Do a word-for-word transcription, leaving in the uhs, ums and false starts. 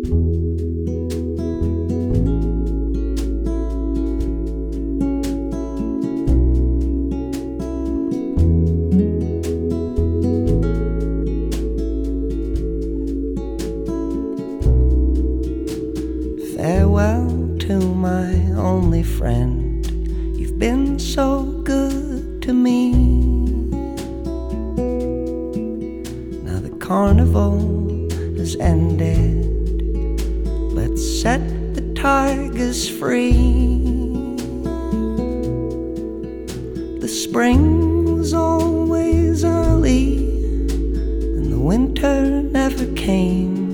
Farewell to my only friend. You've been so good to me. Now the carnival has ended. Let's set the tigers free. The spring's always early and the winter never came.